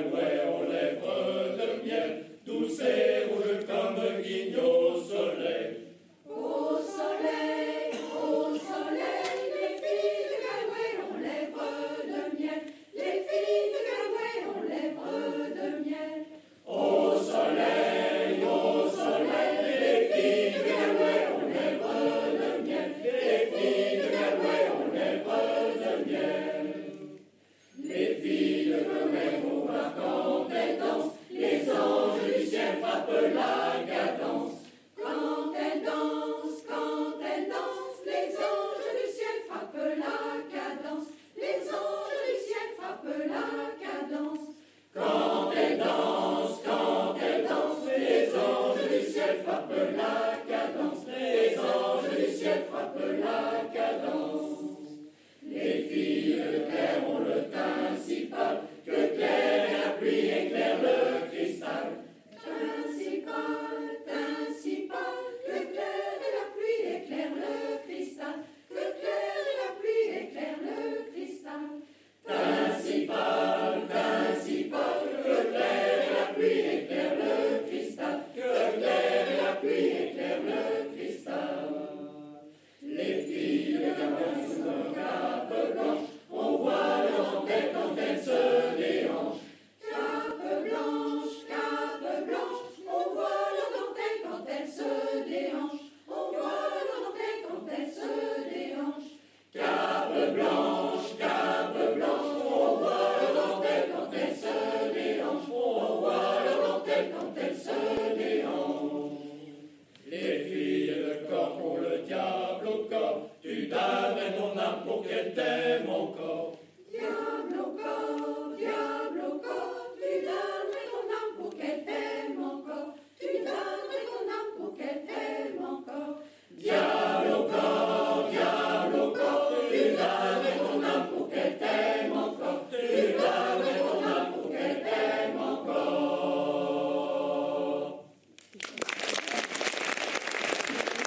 gallouet aux lèvres de miel, douce et rouge comme guigne au soleil. Au soleil, les filles de gallouet ont lèvres de miel, les filles de gallouet ont lèvres de miel. Au soleil, les filles de gallouet ont lèvres de miel, les filles de gallouet ont lèvres de miel. Les filles de gallouet vont voir quand elles dansent, les anges du ciel frappent la cadence. Quand elles dansent, les anges du ciel frappent la cadence, les anges du ciel frappent la cadence. Quand elles dansent,